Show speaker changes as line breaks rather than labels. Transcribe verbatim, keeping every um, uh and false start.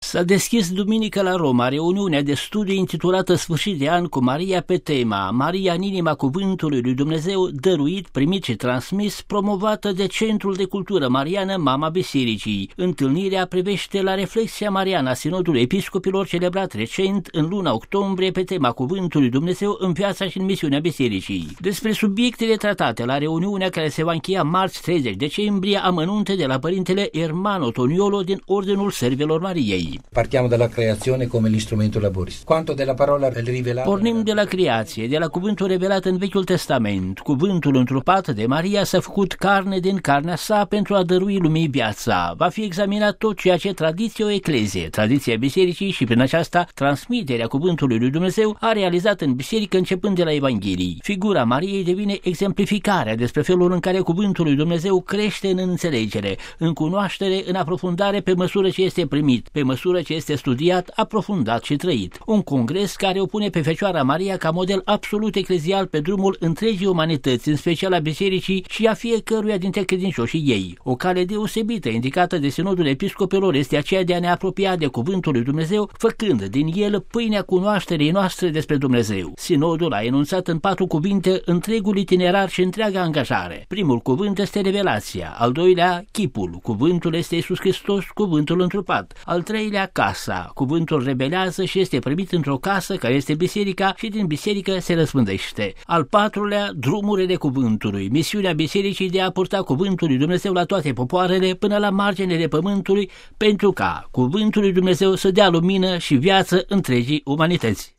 S-a deschis duminică la Roma reuniunea de studiu intitulată Sfârșit de an cu Maria pe tema Maria în inima cuvântului lui Dumnezeu, dăruit, primit și transmis, promovată de Centrul de Cultură Mariană Mama Bisericii. Întâlnirea privește la reflexia mariană a Sinodului Episcopilor celebrat recent în luna octombrie pe tema cuvântului Dumnezeu în viața și în misiunea Bisericii. Despre subiectele tratate la reuniunea care se va încheia marți treizeci decembrie, amănunte de la părintele Ermano Toniolo din Ordinul Servelor Mariei.
Partiamo dalla creazione come l'instrumento laboris. Quanto della parola rivelata.
Pornim de la creație, de la cuvântul revelat în Vechiul Testament. Cuvântul întrupat de Maria s-a făcut carne din carnea sa pentru a dărui lumii viața. Va fi examinat tot ceea ce tradiție o eclezie, tradiția bisericii și prin aceasta transmiterea cuvântului lui Dumnezeu a realizat în biserică începând de la Evanghelii. Figura Mariei devine exemplificarea despre felul în care cuvântul lui Dumnezeu crește în înțelegere, în cunoaștere, în aprofundare pe măsură ce este primit, pe măsură ce este studiat, aprofundat și trăit. Un congres care o pune pe Fecioara Maria ca model absolut eclezial pe drumul întregii umanități, în special a bisericii și a fiecăruia dintre credincioșii ei. O cale deosebită indicată de Sinodul Episcopilor este aceea de a ne apropia de cuvântul lui Dumnezeu, făcând din el pâinea cunoașterii noastre despre Dumnezeu. Sinodul a enunțat în patru cuvinte întregul itinerar și întreaga angajare. Primul cuvânt este revelația, al doilea chipul, cuvântul este Iisus Hristos, cuvântul întrupat, al treilea casa, cuvântul rebelează și este primit într-o casă care este biserica și din biserică se răspândește. Al patrulea, drumurile cuvântului, misiunea bisericii de a purta cuvântul lui Dumnezeu la toate popoarele până la marginile pământului pentru ca cuvântul lui Dumnezeu să dea lumină și viață întregii umanități.